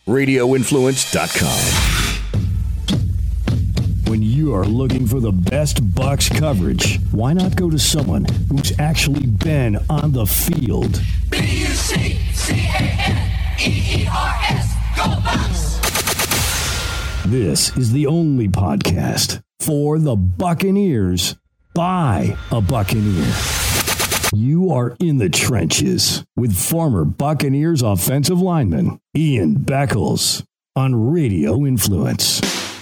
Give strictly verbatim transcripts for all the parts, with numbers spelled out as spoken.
radio influence dot com. When you are looking for the best Bucks coverage, why not go to someone who's actually been on the field? B U C C A N E E R S, go Bucks! This is the only podcast for the Buccaneers by a Buccaneer. You are in the trenches with former Buccaneers offensive lineman Ian Beckles on Radio Influence.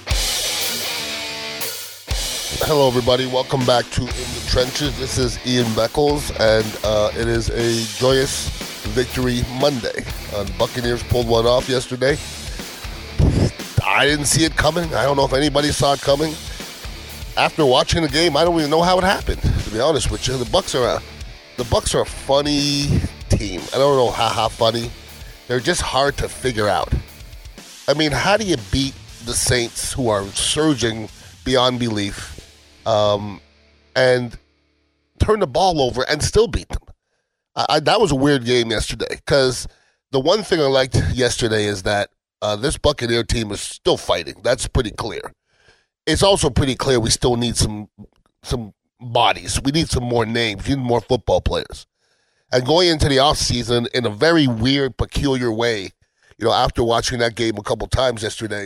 Hello, everybody. Welcome back to In the Trenches. This is Ian Beckles, and uh, it is a joyous victory Monday. Uh, the Buccaneers pulled one off yesterday. I didn't see it coming. I don't know if anybody saw it coming. After watching the game, I don't even know how it happened, to be honest with you. The Bucs are a, the Bucs are a funny team. I don't know how, how funny. They're just hard to figure out. I mean, how do you beat the Saints, who are surging beyond belief, um, and turn the ball over and still beat them? I, I, that was a weird game yesterday, because the one thing I liked yesterday is that uh, this Buccaneer team is still fighting. That's pretty clear. It's also pretty clear we still need some some bodies. We need some more names. We need more football players. And going into the offseason in a very weird, peculiar way, you know, after watching that game a couple times yesterday,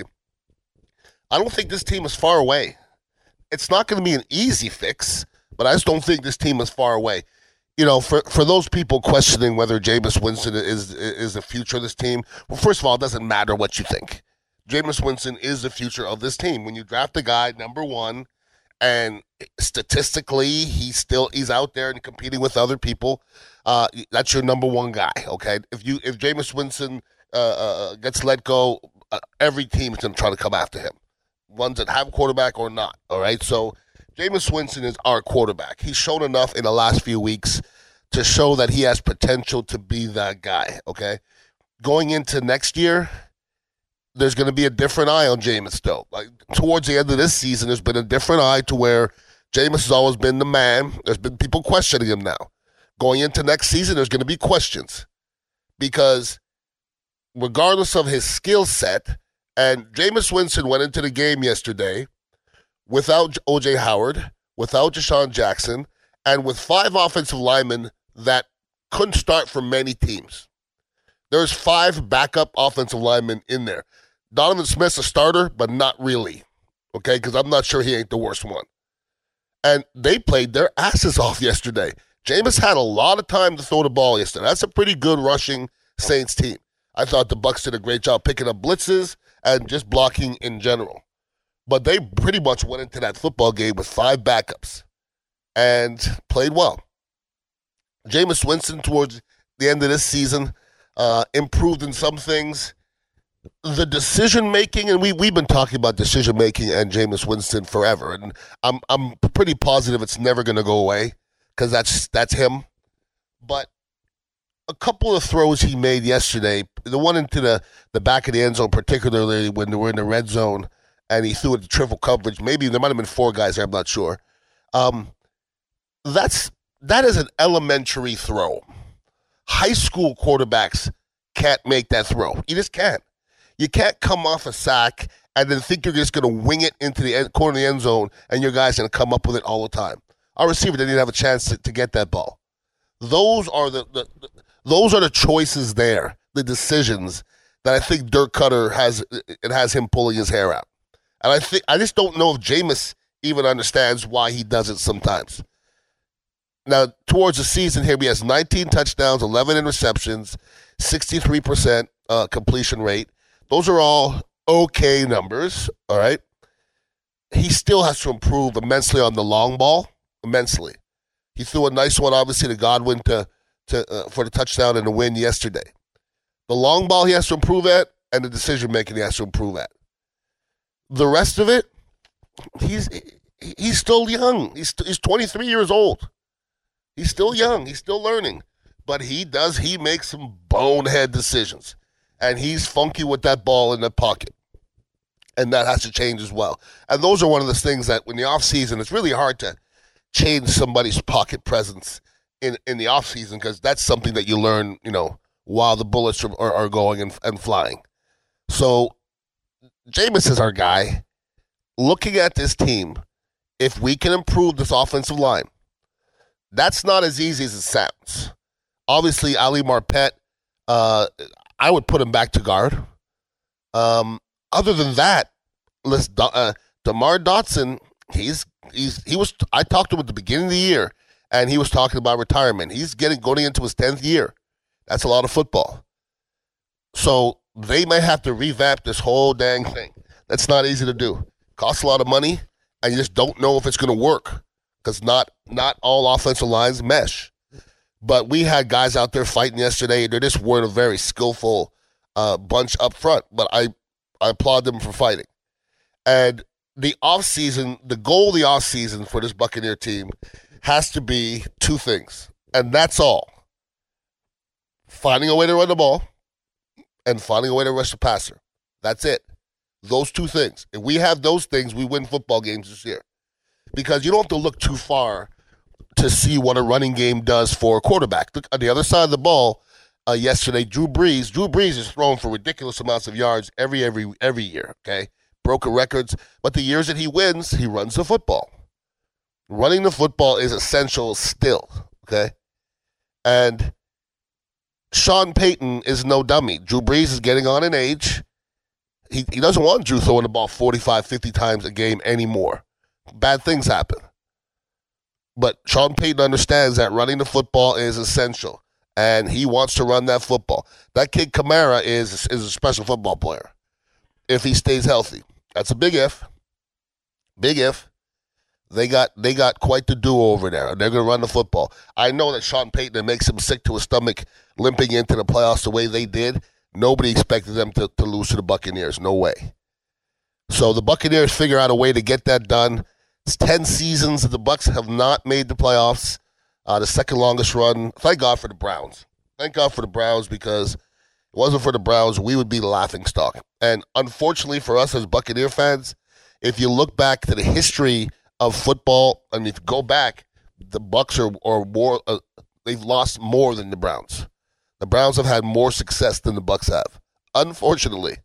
I don't think this team is far away. It's not going to be an easy fix, but I just don't think this team is far away. You know, for, for those people questioning whether Jameis Winston is is the future of this team, well, first of all, it doesn't matter what you think. Jameis Winston is the future of this team. When you draft a guy number one, and statistically he's still he's out there and competing with other people, uh, that's your number one guy. Okay, if you if Jameis Winston uh, uh, gets let go, uh, every team is going to try to come after him. Ones that have a quarterback or not. All right, so Jameis Winston is our quarterback. He's shown enough in the last few weeks to show that he has potential to be that guy. Okay, going into next year, there's going to be a different eye on Jameis, though. Like, towards the end of this season, there's been a different eye to where Jameis has always been the man. There's been people questioning him now. Going into next season, there's going to be questions. Because regardless of his skill set, and Jameis Winston went into the game yesterday without O J Howard, without Deshaun Jackson, and with five offensive linemen that couldn't start for many teams. There's five backup offensive linemen in there. Donovan Smith's a starter, but not really, okay, because I'm not sure he ain't the worst one. And they played their asses off yesterday. Jameis had a lot of time to throw the ball yesterday. That's a pretty good rushing Saints team. I thought the Bucs did a great job picking up blitzes and just blocking in general. But they pretty much went into that football game with five backups and played well. Jameis Winston, towards the end of this season, uh, improved in some things. The decision-making, and we, we've been talking about decision-making and Jameis Winston forever, and I'm I'm pretty positive it's never going to go away because that's, that's him. But a couple of throws he made yesterday, the one into the, the back of the end zone, particularly when they were in the red zone, and he threw it to triple coverage. Maybe there might have been four guys there, I'm not sure. Um, that's that is an elementary throw. High school quarterbacks can't make that throw. You just can't. You can't come off a sack and then think you're just going to wing it into the end, corner of the end zone and your guy's going to come up with it all the time. Our receiver didn't even have a chance to, to get that ball. Those are the, the, the those are the choices there, the decisions that I think Dirk Cutter has. It has him pulling his hair out, and I think I just don't know if Jameis even understands why he does it sometimes. Now, towards the season here, he has nineteen touchdowns, eleven interceptions, sixty-three percent uh, completion rate. Those are all okay numbers, all right? He still has to improve immensely on the long ball, immensely. He threw a nice one, obviously, to Godwin to, to uh, for the touchdown and the win yesterday. The long ball he has to improve at, and the decision-making he has to improve at. The rest of it, he's he's still young. He's he's twenty-three years old. He's still young. He's still learning. But he does, he makes some bonehead decisions. And he's funky with that ball in the pocket. And that has to change as well. And those are one of the things that in the offseason, it's really hard to change somebody's pocket presence in, in the offseason because that's something that you learn, you know, while the bullets are, are, are going and, and flying. So Jameis is our guy. Looking at this team, if we can improve this offensive line, that's not as easy as it sounds. Obviously, Ali Marpet, uh, I would put him back to guard. Um, other than that, let's, uh, DeMar Dotson, he's he's he was. I talked to him at the beginning of the year, and he was talking about retirement. He's getting going into his tenth year. That's a lot of football. So they may have to revamp this whole dang thing. That's not easy to do. Costs a lot of money, and you just don't know if it's going to work because not not all offensive lines mesh. But we had guys out there fighting yesterday. They just weren't a very skillful uh, bunch up front. But I, I applaud them for fighting. And the offseason, the goal of the offseason for this Buccaneer team has to be two things. And that's all. Finding a way to run the ball and finding a way to rush the passer. That's it. Those two things. If we have those things, we win football games this year. Because you don't have to look too far to see what a running game does for a quarterback. Look on the other side of the ball. Uh, yesterday, Drew Brees. Drew Brees is thrown for ridiculous amounts of yards every every every year. Okay, broken records. But the years that he wins, he runs the football. Running the football is essential still. Okay, and Sean Payton is no dummy. Drew Brees is getting on in age. He he doesn't want Drew throwing the ball forty-five, fifty times a game anymore. Bad things happen. But Sean Payton understands that running the football is essential, and he wants to run that football. That kid Kamara is, is a special football player if he stays healthy. That's a big if. Big if. They got they got quite the duo over there. They're going to run the football. I know that Sean Payton, it makes him sick to his stomach limping into the playoffs the way they did. Nobody expected them to, to lose to the Buccaneers. No way. So the Buccaneers figure out a way to get that done. It's ten seasons that the Bucs have not made the playoffs. Uh, the second longest run. Thank God for the Browns. Thank God for the Browns because if it wasn't for the Browns, we would be the laughingstock. And unfortunately for us as Buccaneer fans, if you look back to the history of football, and if you go back, the Bucs are, are more. Uh, they've lost more than the Browns. The Browns have had more success than the Bucs have, unfortunately.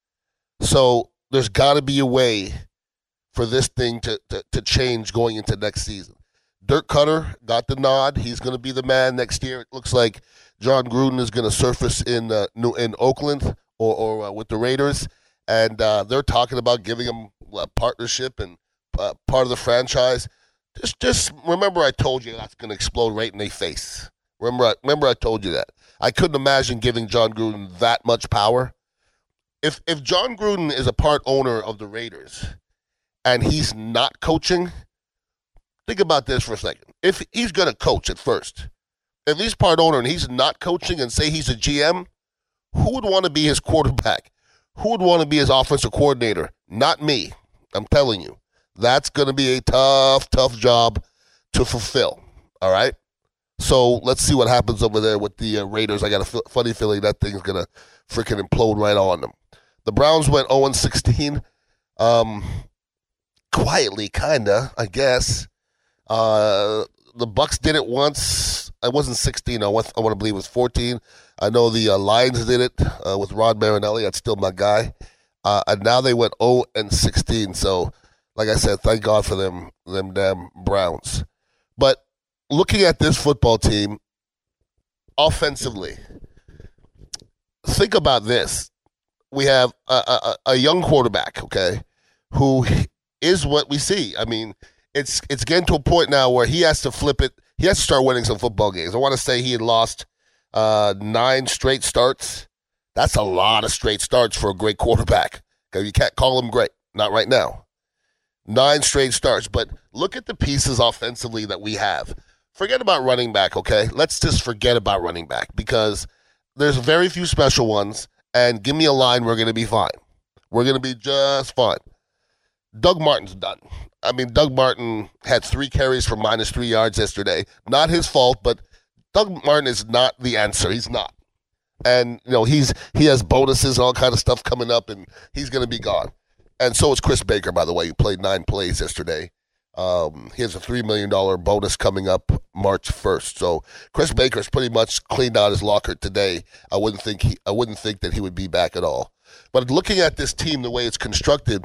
So there's got to be a way for this thing to, to, to change going into next season. Dirk Cutter got the nod. He's going to be the man next year. It looks like John Gruden is going to surface in uh, New, in Oakland or, or uh, with the Raiders, and uh, they're talking about giving him a partnership and uh, part of the franchise. Just just remember I told you that's going to explode right in their face. Remember I, remember I told you that. I couldn't imagine giving John Gruden that much power. If if John Gruden is a part owner of the Raiders and he's not coaching, think about this for a second. If he's going to coach at first, if he's part owner and he's not coaching and say he's a G M, who would want to be his quarterback? Who would want to be his offensive coordinator? Not me. I'm telling you. That's going to be a tough, tough job to fulfill. All right? So let's see what happens over there with the uh, Raiders. I got a f- funny feeling that thing's going to freaking implode right on them. The Browns went oh and sixteen. Um, quietly, kind of, I guess. Uh, the Bucs did it once. I wasn't sixteen. I want, I want to believe it was fourteen. I know the uh, Lions did it uh, with Rod Marinelli. That's still my guy. Uh, and now they went oh and sixteen. So, like I said, thank God for them, them damn Browns. But looking at this football team, offensively, think about this. We have a, a, a young quarterback, okay, who is what we see. I mean, it's it's getting to a point now where he has to flip it. He has to start winning some football games. I want to say he had lost uh, nine straight starts. That's a lot of straight starts for a great quarterback. Okay, you can't call him great. Not right now. Nine straight starts. But look at the pieces offensively that we have. Forget about running back, okay? Let's just forget about running back because there's very few special ones, and give me a line, we're going to be fine. We're going to be just fine. Doug Martin's done. I mean, Doug Martin had three carries for minus three yards yesterday. Not his fault, but Doug Martin is not the answer. He's not. And, you know, he's he has bonuses and all kind of stuff coming up, and he's going to be gone. And so is Chris Baker, by the way, who played nine plays yesterday. Um, he has a three million dollars bonus coming up March first. So Chris Baker's pretty much cleaned out his locker today. I wouldn't think he, I wouldn't think that he would be back at all. But looking at this team, the way it's constructed,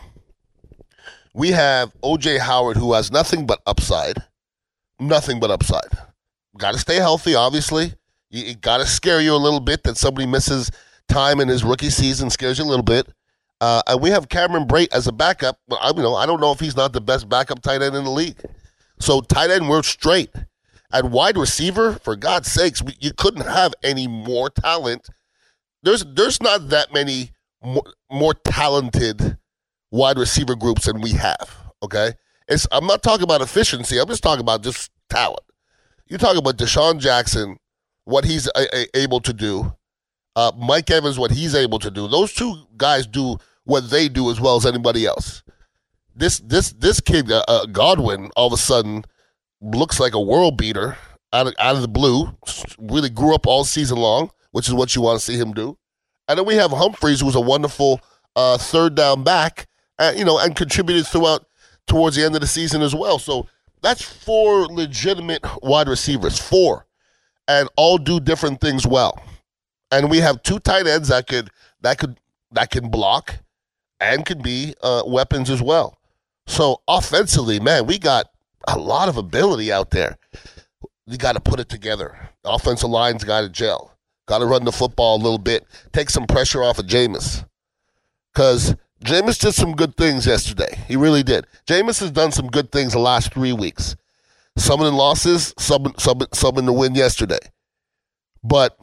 we have O J Howard, who has nothing but upside. Nothing but upside. Got to stay healthy, obviously. It got to scare you a little bit that somebody misses time in his rookie season, scares you a little bit. Uh, and we have Cameron Brate as a backup. But I, you know, I don't know if he's not the best backup tight end in the league. So tight end, we're straight. At wide receiver, for God's sakes, we, you couldn't have any more talent. There's there's not that many more, more talented wide receiver groups than we have, okay? It's, I'm not talking about efficiency. I'm just talking about just talent. You talk about Deshaun Jackson, what he's a, a, able to do. Uh, Mike Evans, what he's able to do. Those two guys do what they do as well as anybody else. This this this kid, uh, uh, Godwin, all of a sudden looks like a world beater out of, out of the blue. Really grew up all season long, which is what you want to see him do. And then we have Humphreys, who's a wonderful uh, third down back, uh, you know, and contributed throughout towards the end of the season as well. So that's four legitimate wide receivers, four, and all do different things well. And we have two tight ends that could that could that can block and can be uh, weapons as well. So offensively, man, we got a lot of ability out there. You got to put it together. The offensive line's got to gel. Got to run the football a little bit. Take some pressure off of Jameis. Because Jameis did some good things yesterday. He really did. Jameis has done some good things the last three weeks. Some in losses, some, some, some in the win yesterday. But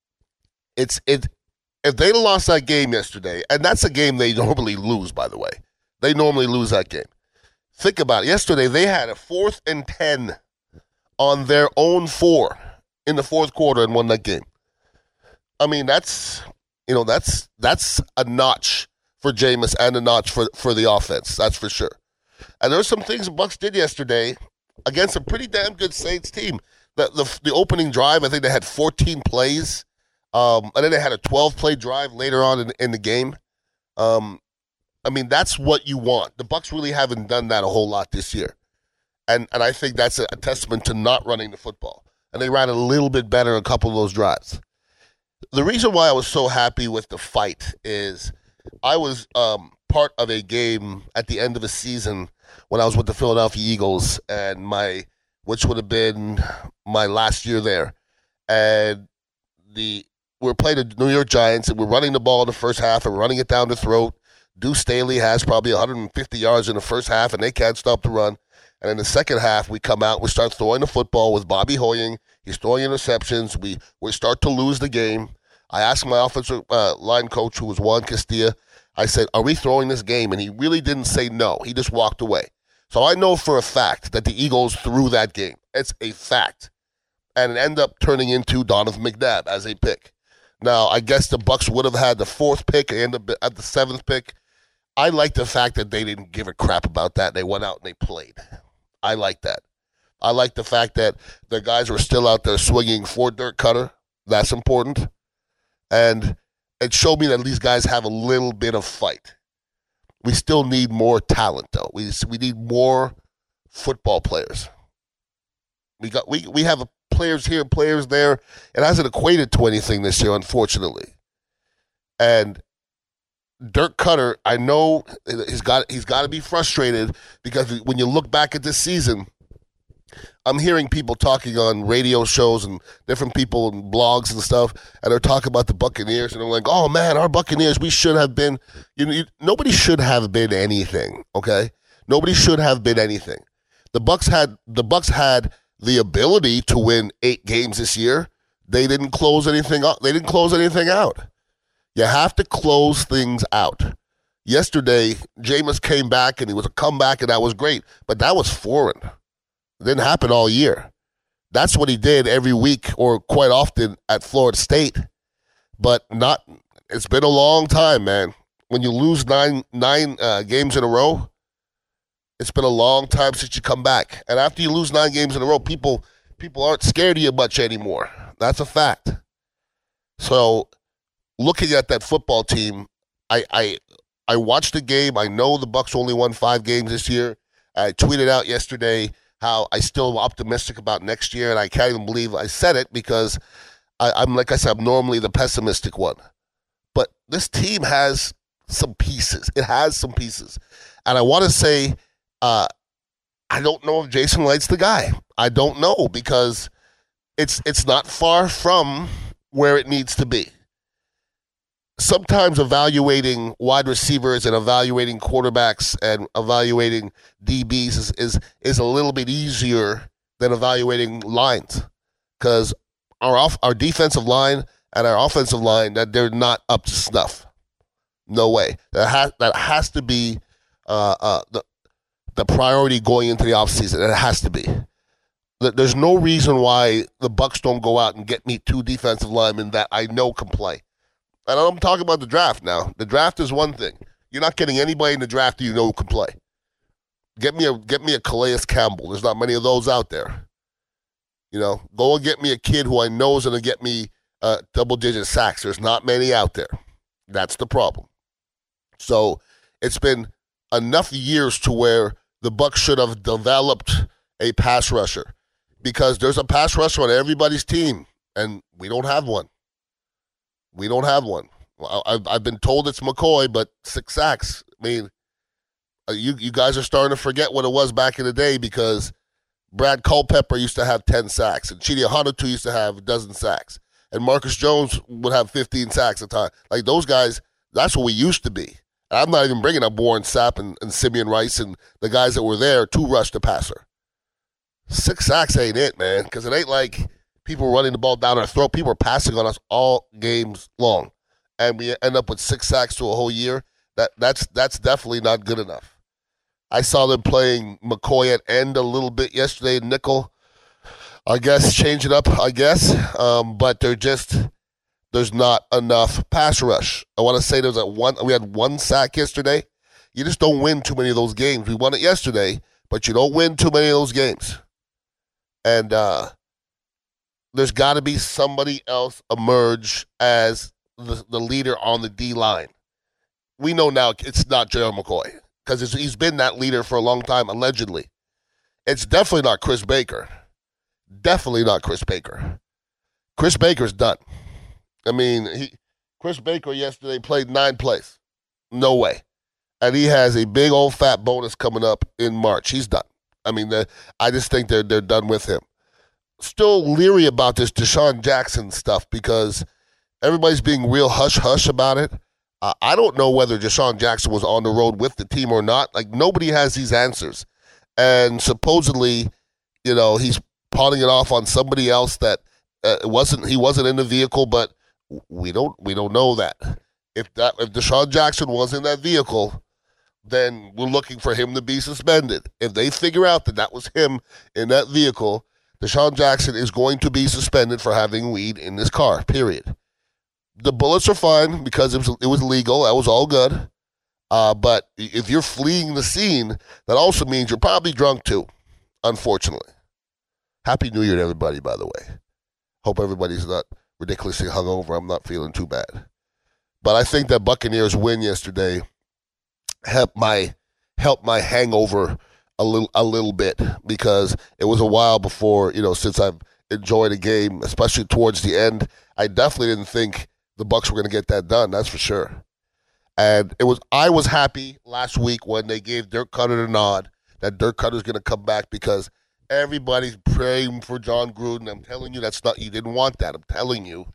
it's it. If they'd have lost that game yesterday, and that's a game they normally lose, by the way. They normally lose that game. Think about it. Yesterday, they had a fourth and ten on their own four in the fourth quarter and won that game. I mean, that's, you know, that's that's a notch for Jameis and a notch for, for the offense. That's for sure. And there were some things the Bucs did yesterday against a pretty damn good Saints team. The the, the opening drive, I think they had fourteen plays. Um, and then they had a twelve-play drive later on in, in the game. Um, I mean, that's what you want. The Bucs really haven't done that a whole lot this year. And and I think that's a, a testament to not running the football. And they ran a little bit better a couple of those drives. The reason why I was so happy with the fight is I was um, part of a game at the end of the season when I was with the Philadelphia Eagles, and my which would have been my last year there. And the we were playing the New York Giants, and we're running the ball in the first half, and we're running it down the throat. Deuce Staley has probably one hundred fifty yards in the first half, and they can't stop the run. And in the second half, we come out, we start throwing the football with Bobby Hoying. He's throwing interceptions. We we start to lose the game. I asked my offensive uh, line coach, who was Juan Castilla, I said, are we throwing this game? And he really didn't say no. He just walked away. So I know for a fact that the Eagles threw that game. It's a fact. And it ended up turning into Donovan McNabb as a pick. Now, I guess the Bucs would have had the fourth pick and ended up at the seventh pick. I like the fact that they didn't give a crap about that. They went out and they played. I like that. I like the fact that the guys were still out there swinging for Dirk Cutter. That's important. And it showed me that these guys have a little bit of fight. We still need more talent, though. We we need more football players. We got we we have players here, players there. It hasn't equated to anything this year, unfortunately. And Dirk Cutter, I know he's got he's got to be frustrated because when you look back at this season, I'm hearing people talking on radio shows and different people and blogs and stuff, and they're talking about the Buccaneers, and they're like, "Oh man, our Buccaneers, we should have been." You know, you, nobody should have been anything. Okay, nobody should have been anything. The Bucs had the Bucs had the ability to win eight games this year. They didn't close anything up. They didn't close anything out. You have to close things out. Yesterday, Jameis came back, and he was a comeback, and that was great. But that was foreign. It didn't happen all year. That's what he did every week or quite often at Florida State. But not. It's been a long time, man. When you lose nine nine uh, games in a row, it's been a long time since you come back. And after you lose nine games in a row, people people aren't scared of you much anymore. That's a fact. So, looking at that football team, I, I I watched the game. I know the Bucs only won five games this year. I tweeted out yesterday how I still am optimistic about next year, and I can't even believe I said it because I, I'm, like I said, I'm normally the pessimistic one. But this team has some pieces. It has some pieces. And I want to say, uh, I don't know if Jason Licht's the guy. I don't know because it's it's not far from where it needs to be. Sometimes evaluating wide receivers and evaluating quarterbacks and evaluating D Bs is is, is a little bit easier than evaluating lines because our off, our defensive line and our offensive line, that they're not up to snuff. No way. That has that has to be uh, uh, the the priority going into the offseason. It has to be. There's no reason why the Bucs don't go out and get me two defensive linemen that I know can play. And I'm talking about the draft now. The draft is one thing. You're not getting anybody in the draft that you know who can play. Get me a get me a Calais Campbell. There's not many of those out there. You know, go and get me a kid who I know is going to get me uh, double-digit sacks. There's not many out there. That's the problem. So it's been enough years to where the Bucs should have developed a pass rusher because there's a pass rusher on everybody's team, and we don't have one. We don't have one. I've, I've been told it's McCoy, but six sacks. I mean, you you guys are starting to forget what it was back in the day because Brad Culpepper used to have ten sacks, and Chidi Ahanotu used to have a dozen sacks, and Marcus Jones would have fifteen sacks a time. Like those guys, that's what we used to be. And I'm not even bringing up Warren Sapp and, and Simeon Rice and the guys that were there to rush the passer. Six sacks ain't it, man, because it ain't like people running the ball down our throat. People are passing on us all games long, and we end up with six sacks to a whole year. That that's that's definitely not good enough. I saw them playing McCoy at end a little bit yesterday, nickel. I guess change it up, I guess, um, but they're just there's not enough pass rush. I want to say there's a one. We had one sack yesterday. You just don't win too many of those games. We won it yesterday, but you don't win too many of those games. And uh, there's got to be somebody else emerge as the, the leader on the D-line. We know now it's not Gerald McCoy because he's been that leader for a long time, allegedly. It's definitely not Chris Baker. Definitely not Chris Baker. Chris Baker's done. I mean, he, Chris Baker yesterday played nine plays. No way. And he has a big old fat bonus coming up in March. He's done. I mean, I just think they're they're done with him. Still leery about this Deshaun Jackson stuff because everybody's being real hush-hush about it. Uh, I don't know whether Deshaun Jackson was on the road with the team or not. Like, nobody has these answers. And supposedly, you know, he's pawning it off on somebody else that uh, it wasn't he wasn't in the vehicle, but we don't we don't know that. If that if Deshaun Jackson was in that vehicle, then we're looking for him to be suspended. If they figure out that that was him in that vehicle, Deshaun Jackson is going to be suspended for having weed in his car, period. The bullets are fine because it was, it was legal. That was all good. Uh, but if you're fleeing the scene, that also means you're probably drunk too, unfortunately. Happy New Year to everybody, by the way. Hope everybody's not ridiculously hungover. I'm not feeling too bad. But I think that Buccaneers win yesterday helped my helped my hangover a little a little bit because it was a while before, you know, since I've enjoyed a game, especially towards the end. I definitely didn't think the Bucs were going to get that done, that's for sure. And it was I was happy last week when they gave Dirk Cutter the nod that Dirk Cutter's going to come back because everybody's praying for John Gruden. I'm telling you, that's not you didn't want that. I'm telling you.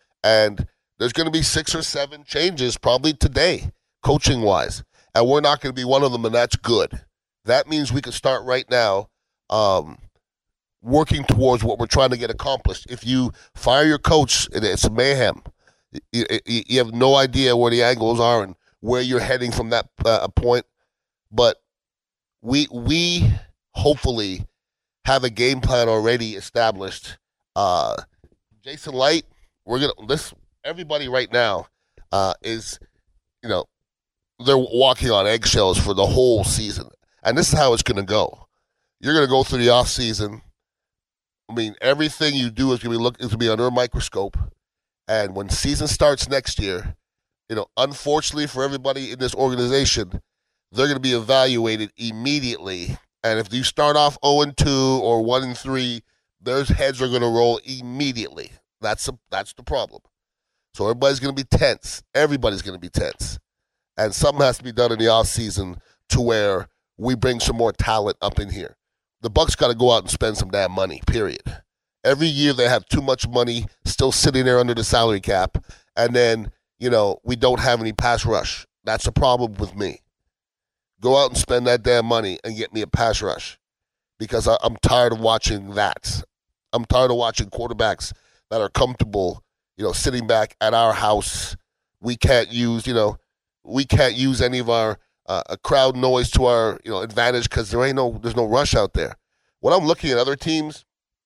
And there's going to be six or seven changes probably today, coaching-wise. And we're not going to be one of them, and that's good. That means we can start right now um, working towards what we're trying to get accomplished. If you fire your coach, it's mayhem. You, you, you have no idea where the angles are and where you're heading from that uh, point. But we we hopefully have a game plan already established. Uh, Jason Licht, we're gonna this everybody right now uh, is you know. They're walking on eggshells for the whole season. And this is how it's going to go. You're going to go through the offseason. I mean, everything you do is going to be look is going to be under a microscope. And when season starts next year, you know, unfortunately for everybody in this organization, they're going to be evaluated immediately. And if you start off oh and two or one and three, their heads are going to roll immediately. That's a, that's the problem. So everybody's going to be tense. Everybody's going to be tense. And something has to be done in the offseason to where we bring some more talent up in here. The Bucs got to go out and spend some damn money, period. Every year they have too much money still sitting there under the salary cap, and then, you know, we don't have any pass rush. That's a problem with me. Go out and spend that damn money and get me a pass rush, because I, I'm tired of watching that. I'm tired of watching quarterbacks that are comfortable, you know, sitting back at our house. We can't use, you know, we can't use any of our uh, crowd noise to our, you know, advantage because there ain't no, there's no rush out there. When I'm looking at other teams,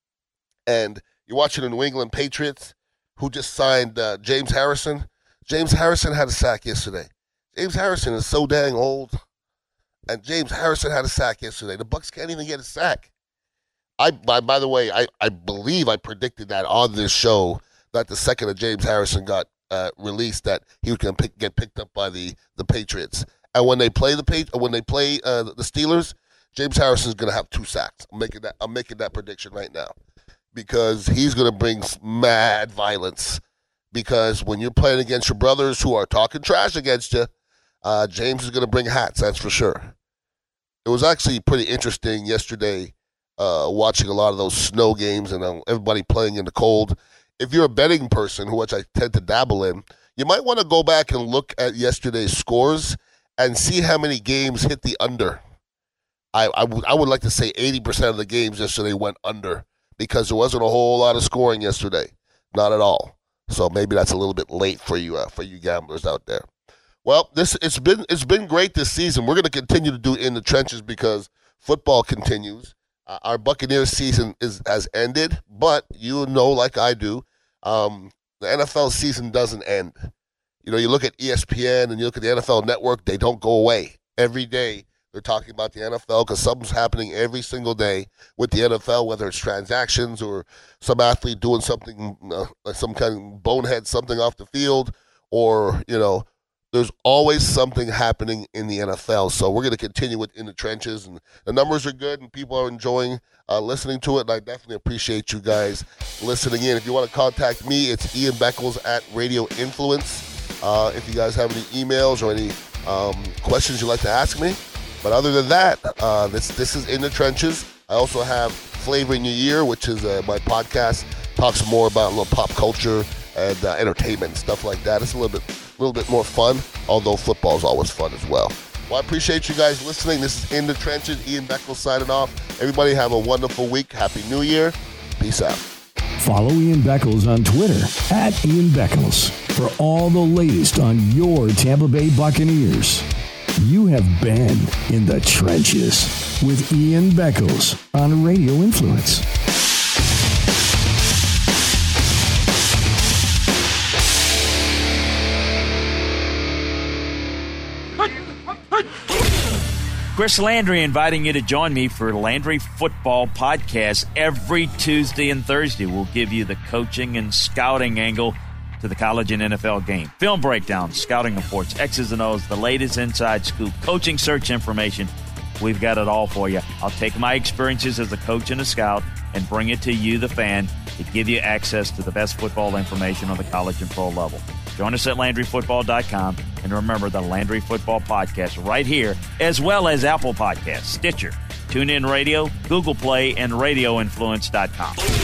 and you're watching the New England Patriots, who just signed uh, James Harrison. James Harrison had a sack yesterday. James Harrison is so dang old, and James Harrison had a sack yesterday. The Bucs can't even get a sack. I, by, by the way, I, I believe I predicted that on this show that the second that James Harrison got uh, released, that he was going to pick, get picked up by the, the Patriots. And when they play the Pat- when they play uh, the Steelers, James Harrison is going to have two sacks. I'm making that. I'm making that prediction right now, because he's going to bring mad violence. Because when you're playing against your brothers who are talking trash against you, uh, James is going to bring hats. That's for sure. It was actually pretty interesting yesterday. Uh, watching a lot of those snow games and uh, everybody playing in the cold. If you're a betting person, which I tend to dabble in, you might want to go back and look at yesterday's scores and see how many games hit the under. I, I, w- I would like to say eighty percent of the games yesterday went under, because there wasn't a whole lot of scoring yesterday. Not at all. So maybe that's a little bit late for you uh, for you gamblers out there. Well, this it's been it's been great this season. We're going to continue to do In the Trenches because football continues. Uh, our Buccaneers season is has ended, but you know, like I do, um, the N F L season doesn't end. You know, you look at E S P N and you look at the N F L Network, they don't go away. Every day they're talking about the N F L because something's happening every single day with the N F L, whether it's transactions or some athlete doing something, uh, like some kind of bonehead, something off the field, or, you know, there's always something happening in the N F L. So we're going to continue with In the Trenches, and the numbers are good, and people are enjoying uh, listening to it, and I definitely appreciate you guys listening in. If you want to contact me, it's Ian Beckles at Radio Influence. Uh, if you guys have any emails or any um, questions you'd like to ask me. But other than that, uh, this this is In the Trenches. I also have Flavor in Your Ear, which is uh, my podcast. Talks more about a little pop culture and uh, entertainment and stuff like that. It's a little bit a little bit more fun, although football is always fun as well. Well, I appreciate you guys listening. This is In the Trenches. Ian Beckles signing off. Everybody have a wonderful week. Happy New Year. Peace out. Follow Ian Beckles on Twitter at Ian Beckles for all the latest on your Tampa Bay Buccaneers. You have been In the Trenches with Ian Beckles on Radio Influence. Chris Landry inviting you to join me for Landry Football Podcast every Tuesday and Thursday. We'll give you the coaching and scouting angle to the college and N F L game. Film breakdowns, scouting reports, X's and O's, the latest inside scoop, coaching search information. We've got it all for you. I'll take my experiences as a coach and a scout and bring it to you, the fan, to give you access to the best football information on the college and pro level. Join us at Landry Football dot com, and remember the Landry Football Podcast right here, as well as Apple Podcasts, Stitcher, TuneIn Radio, Google Play, and Radio Influence dot com.